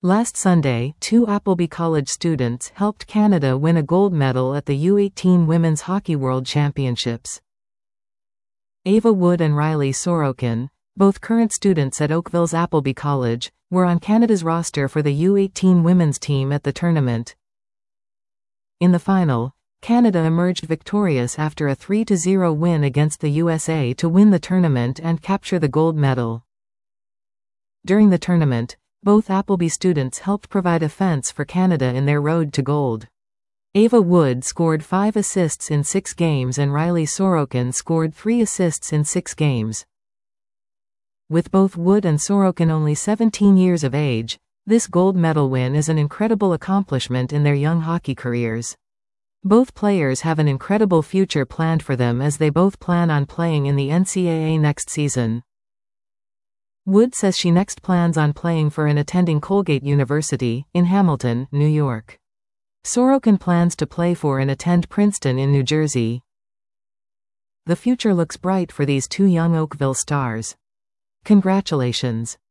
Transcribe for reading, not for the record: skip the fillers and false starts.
Last Sunday, two Appleby College students helped Canada win a gold medal at the U18 Women's Hockey World Championships. Ava Wood and Riley Sorokin, both current students at Oakville's Appleby College, were on Canada's roster for the U18 women's team at the tournament. In the final, Canada emerged victorious after a 3-0 win against the USA to win the tournament and capture the gold medal. During the tournament, both Appleby students helped provide a fence for Canada in their road to gold. Ava Wood scored 5 assists in 6 games and Riley Sorokin scored 3 assists in 6 games. With both Wood and Sorokin only 17 years of age, this gold medal win is an incredible accomplishment in their young hockey careers. Both players have an incredible future planned for them as they both plan on playing in the NCAA next season. Wood says she next plans on playing for and attending Colgate University, in Hamilton, New York. Sorokin plans to play for and attend Princeton in New Jersey. The future looks bright for these two young Oakville stars. Congratulations.